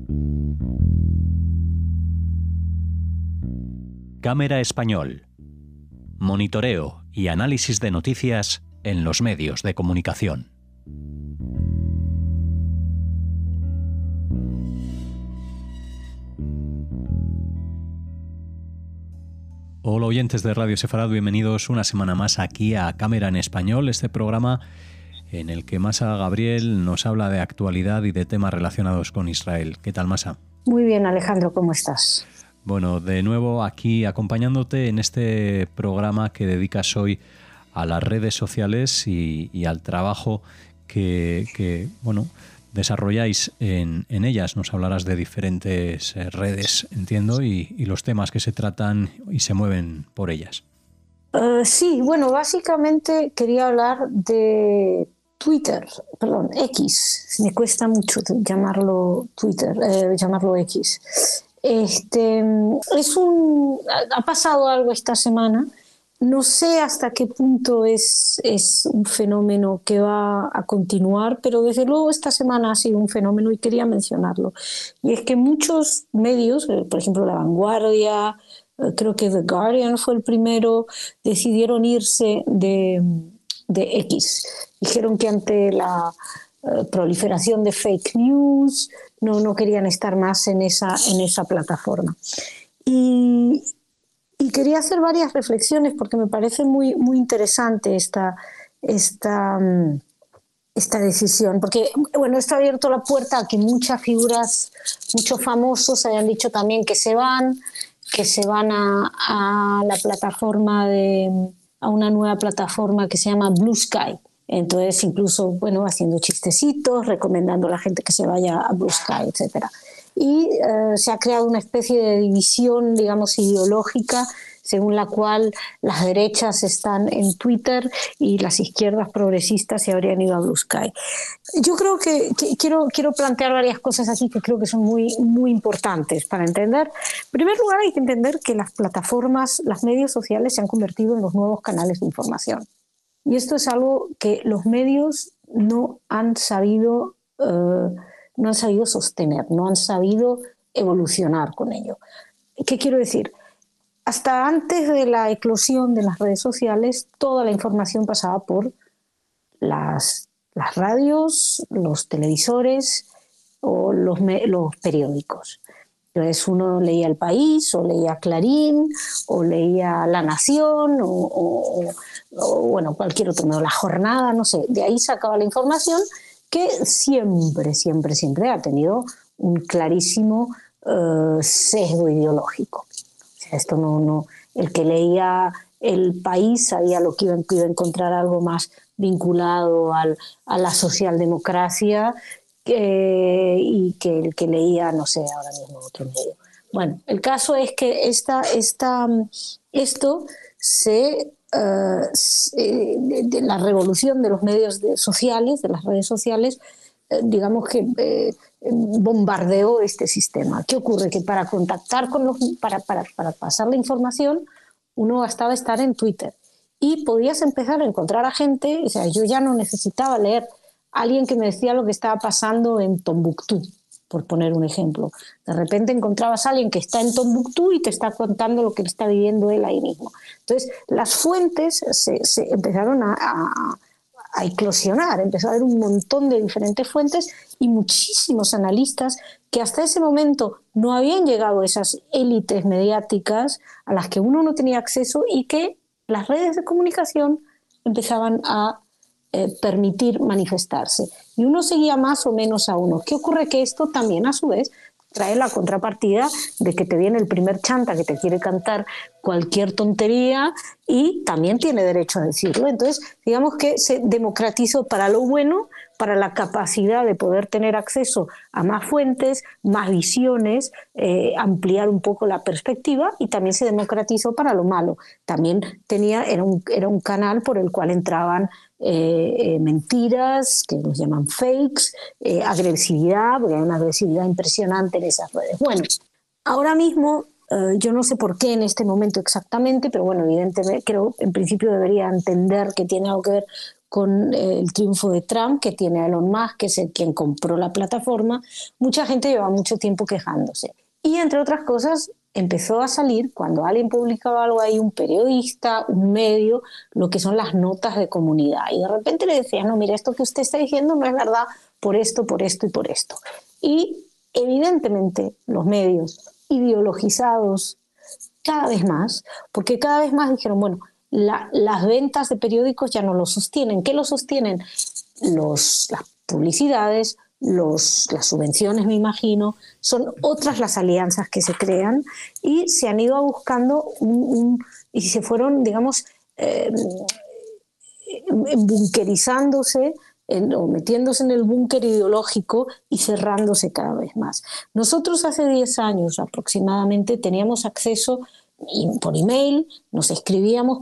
Cámara Español. Monitoreo y análisis de noticias en los medios de comunicación. Hola oyentes de Radio Sefarad, bienvenidos una semana más aquí a Cámara en Español, este programa en el que Masa Gabriel nos habla de actualidad y de temas relacionados con Israel. ¿Qué tal, Masa? Muy bien, Alejandro, ¿cómo estás? Bueno, de nuevo aquí acompañándote en este programa que dedicas hoy a las redes sociales y al trabajo que desarrolláis en ellas. Nos hablarás de diferentes redes, entiendo, y los temas que se tratan y se mueven por ellas. Sí, bueno, básicamente quería hablar de X. Me cuesta mucho llamarlo Twitter, llamarlo X. Ha pasado algo esta semana. No sé hasta qué punto es un fenómeno que va a continuar, pero desde luego esta semana ha sido un fenómeno y quería mencionarlo. Y es que muchos medios, por ejemplo La Vanguardia, creo que The Guardian fue el primero, decidieron irse de X. Dijeron que ante la proliferación de fake news no querían estar más en esa plataforma. Y quería hacer varias reflexiones porque me parece muy, muy interesante esta decisión, porque bueno, esto ha abierto la puerta a que muchas figuras, muchos famosos hayan dicho también que se van a la plataforma a una nueva plataforma que se llama Blue Sky. Entonces, incluso, bueno, haciendo chistecitos, recomendando a la gente que se vaya a Blue Sky, etcétera. Y se ha creado una especie de división, digamos, ideológica, según la cual las derechas están en Twitter y las izquierdas progresistas se habrían ido a Blue Sky. Yo creo que quiero plantear varias cosas aquí que creo que son muy, muy importantes para entender. En primer lugar, hay que entender que las plataformas, los medios sociales se han convertido en los nuevos canales de información. Y esto es algo que los medios no han sabido sostener, no han sabido evolucionar con ello. ¿Qué quiero decir? Hasta antes de la eclosión de las redes sociales, toda la información pasaba por las radios, los televisores o los periódicos. Entonces uno leía El País, o leía Clarín, o leía La Nación, o bueno, cualquier otro medio, La Jornada, no sé. De ahí sacaba la información que siempre ha tenido un clarísimo sesgo ideológico. O sea, esto no, el que leía El País sabía lo que iba a encontrar algo más vinculado a la socialdemocracia y que el que leía, no sé, ahora mismo otro medio. Bueno, el caso es que la revolución de los medios sociales, de las redes sociales, digamos que bombardeó este sistema. ¿Qué ocurre? Que para contactar para pasar la información, uno bastaba estar en Twitter y podías empezar a encontrar a gente. O sea, yo ya no necesitaba leer a alguien que me decía lo que estaba pasando en Tombuctú, por poner un ejemplo. De repente encontrabas a alguien que está en Tombuctú y te está contando lo que está viviendo él ahí mismo. Entonces, las fuentes se empezaron a eclosionar, empezó a haber un montón de diferentes fuentes y muchísimos analistas que hasta ese momento no habían llegado a esas élites mediáticas a las que uno no tenía acceso y que las redes de comunicación empezaban a permitir manifestarse. Y uno seguía más o menos a uno. ¿Qué ocurre? Que esto también, a su vez, trae la contrapartida de que te viene el primer chanta que te quiere cantar cualquier tontería y también tiene derecho a decirlo. Entonces, digamos que se democratizó para lo bueno, para la capacidad de poder tener acceso a más fuentes, más visiones, ampliar un poco la perspectiva, y también se democratizó para lo malo. También era un canal por el cual entraban mentiras, que nos llaman fakes, agresividad, porque hay una agresividad impresionante en esas redes. Bueno, ahora mismo, yo no sé por qué en este momento exactamente, pero bueno, evidentemente creo en principio debería entender que tiene algo que ver con el triunfo de Trump, que tiene a Elon Musk, que es quien compró la plataforma, mucha gente lleva mucho tiempo quejándose. Y entre otras cosas, empezó a salir, cuando alguien publicaba algo ahí, un periodista, un medio, lo que son las notas de comunidad. Y de repente le decían, no, mire, esto que usted está diciendo no es verdad por esto y por esto. Y evidentemente los medios ideologizados cada vez más, porque cada vez más dijeron, bueno, las ventas de periódicos ya no lo sostienen. ¿Qué lo sostienen? Las publicidades, las subvenciones, me imagino, son otras las alianzas que se crean y se han ido buscando y se fueron, digamos, bunkerizándose o metiéndose en el búnker ideológico y cerrándose cada vez más. Nosotros hace 10 años aproximadamente teníamos acceso por email, nos escribíamos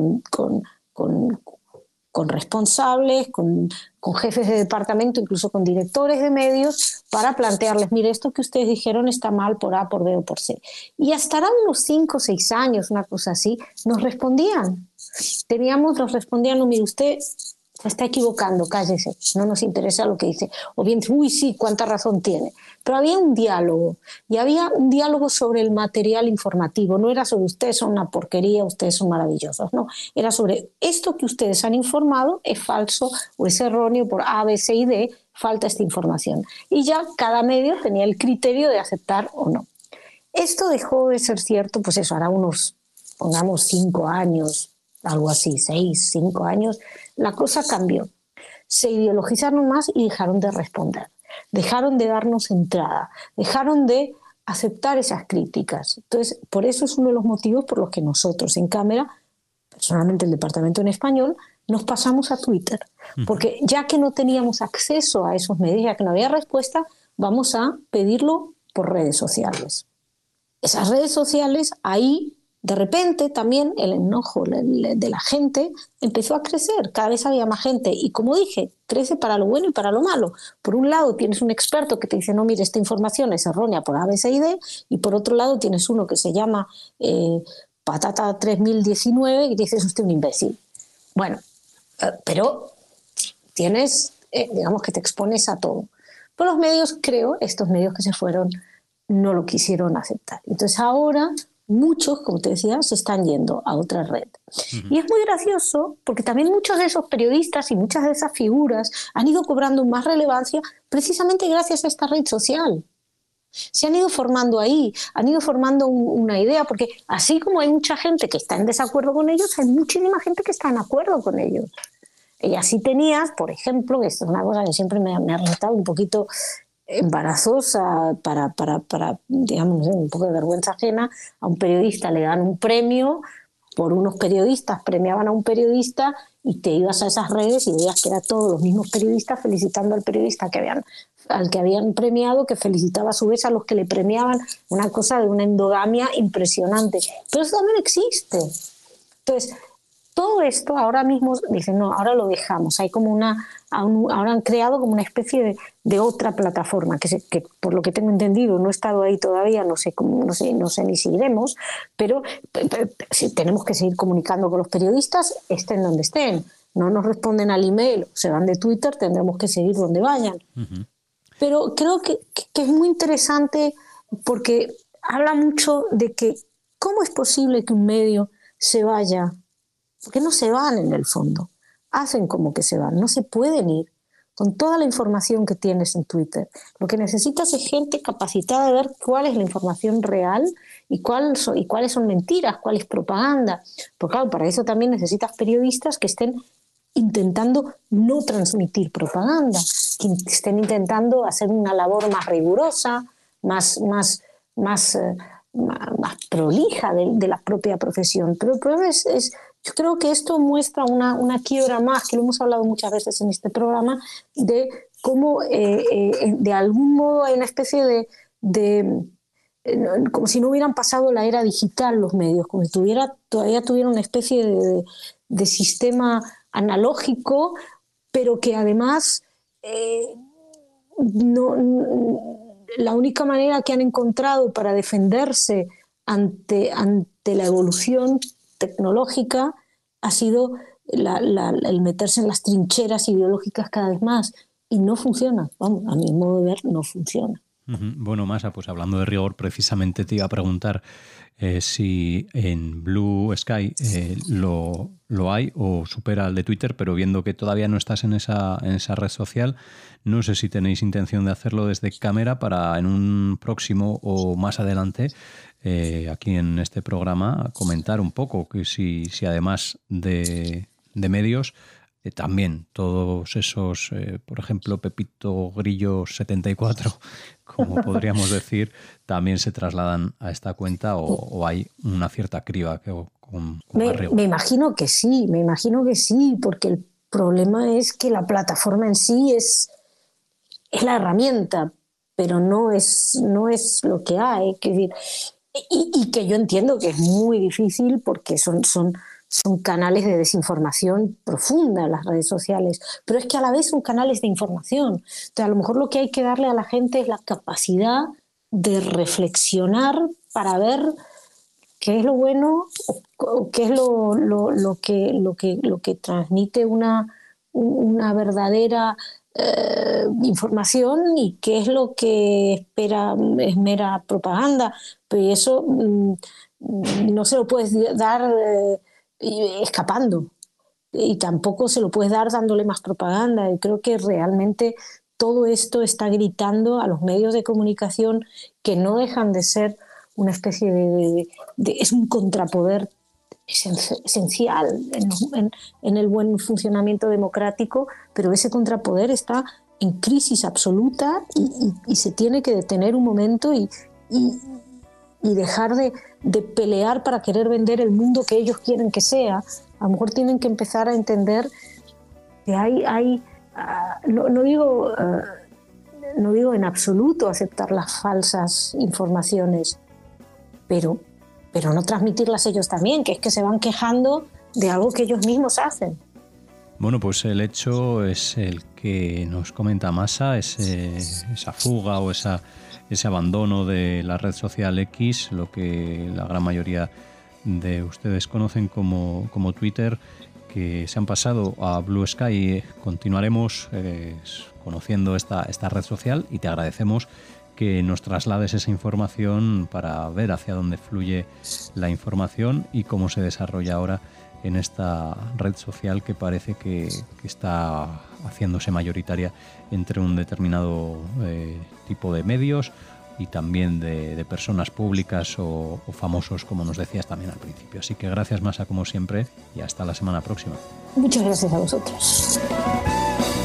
con responsables, con jefes de departamento, incluso con directores de medios, para plantearles, mire, esto que ustedes dijeron está mal por A, por B o por C. Y hasta unos 5 o 6 años, una cosa así, nos respondían. Nos respondían, no, mire, usted se está equivocando, cállese, no nos interesa lo que dice. O bien, uy, sí, cuánta razón tiene. Pero había un diálogo, y había un diálogo sobre el material informativo. No era sobre ustedes son una porquería, ustedes son maravillosos, no. Era sobre esto que ustedes han informado es falso o es erróneo por A, B, C y D, falta esta información. Y ya cada medio tenía el criterio de aceptar o no. Esto dejó de ser cierto, pues eso, hará unos, pongamos, 5 años, algo así, 6, 5 años, la cosa cambió. Se ideologizaron más y dejaron de responder, dejaron de darnos entrada, dejaron de aceptar esas críticas. Entonces, por eso es uno de los motivos por los que nosotros en Cámara, personalmente el departamento en español, nos pasamos a Twitter, porque ya que no teníamos acceso a esos medios, ya que no había respuesta, vamos a pedirlo por redes sociales. Esas redes sociales, ahí de repente también el enojo de la gente empezó a crecer, cada vez había más gente y como dije, crece para lo bueno y para lo malo. Por un lado tienes un experto que te dice, no, mire, esta información es errónea por A, B, C y D, y por otro lado tienes uno que se llama Patata 3019 y dices, usted es un imbécil. Bueno, pero tienes, digamos que te expones a todo. Pero los medios, creo, estos medios que se fueron, no lo quisieron aceptar. Entonces ahora muchos, como te decía, se están yendo a otra red. Y es muy gracioso porque también muchos de esos periodistas y muchas de esas figuras han ido cobrando más relevancia precisamente gracias a esta red social. Se han ido formando ahí, han ido formando una idea, porque así como hay mucha gente que está en desacuerdo con ellos, hay muchísima gente que está en acuerdo con ellos. Y así tenías, por ejemplo, que esto es una cosa que siempre me ha resultado un poquito embarazosa para digamos, no sé, un poco de vergüenza ajena, a un periodista le dan un premio, por unos periodistas premiaban a un periodista y te ibas a esas redes y veías que eran todos los mismos periodistas felicitando al periodista al que habían premiado, que felicitaba a su vez a los que le premiaban, una cosa de una endogamia impresionante. Pero eso también existe. Entonces, todo esto ahora mismo dicen, no, ahora lo dejamos. Hay como ahora han creado como una especie de otra plataforma, que por lo que tengo entendido, no he estado ahí todavía, no sé ni si iremos, pero si tenemos que seguir comunicando con los periodistas, estén donde estén. No nos responden al email, se van de Twitter, tendremos que seguir donde vayan. Uh-huh. Pero creo que es muy interesante porque habla mucho de que cómo es posible que un medio se vaya. Porque no se van en el fondo, hacen como que se van, no se pueden ir con toda la información que tienes en Twitter. Lo que necesitas es gente capacitada de ver cuál es la información real y cuáles son mentiras, cuál es propaganda. Porque claro, para eso también necesitas periodistas que estén intentando no transmitir propaganda, que estén intentando hacer una labor más rigurosa, más prolija de la propia profesión. Pero el problema es yo creo que esto muestra una quiebra más, que lo hemos hablado muchas veces en este programa, de cómo de algún modo hay una especie como si no hubieran pasado la era digital los medios, como si todavía tuvieran una especie de sistema analógico, pero que además la única manera que han encontrado para defenderse ante la evolución tecnológica ha sido el meterse en las trincheras ideológicas cada vez más, y no funciona. Vamos, a mi modo de ver, no funciona. Bueno, Masa, pues hablando de rigor, precisamente te iba a preguntar si en Blue Sky lo hay o supera al de Twitter, pero viendo que todavía no estás en esa red social, no sé si tenéis intención de hacerlo desde cámara para en un próximo o más adelante, aquí en este programa, comentar un poco que si además de medios, también todos esos, por ejemplo, Pepito Grillo 74, como podríamos decir, también se trasladan a esta cuenta o hay una cierta criba con me imagino que sí, porque el problema es que la plataforma en sí es la herramienta, pero no es lo que hay. Que decir, y que yo entiendo que es muy difícil porque son canales de desinformación profunda las redes sociales, pero es que a la vez son canales de información. Entonces, a lo mejor lo que hay que darle a la gente es la capacidad de reflexionar para ver qué es lo bueno o qué es lo que transmite una verdadera información y qué es lo que es mera propaganda. Pero eso no se lo puedes dar escapando, y tampoco se lo puedes dar dándole más propaganda. Y creo que realmente todo esto está gritando a los medios de comunicación, que no dejan de ser una especie es un contrapoder esencial en el buen funcionamiento democrático, pero ese contrapoder está en crisis absoluta y se tiene que detener un momento y dejar de pelear para querer vender el mundo que ellos quieren que sea. A lo mejor tienen que empezar a entender que no digo en absoluto aceptar las falsas informaciones, pero no transmitirlas ellos también, que es que se van quejando de algo que ellos mismos hacen. Bueno, pues el hecho es el que nos comenta Masa, esa fuga o ese abandono de la red social X, lo que la gran mayoría de ustedes conocen como Twitter, que se han pasado a Blue Sky. Continuaremos conociendo esta red social y te agradecemos que nos traslades esa información para ver hacia dónde fluye la información y cómo se desarrolla ahora en esta red social que parece que está haciéndose mayoritaria entre un determinado tipo de medios y también de personas públicas o famosos, como nos decías también al principio. Así que gracias, Masa, como siempre, y hasta la semana próxima. Muchas gracias a vosotros.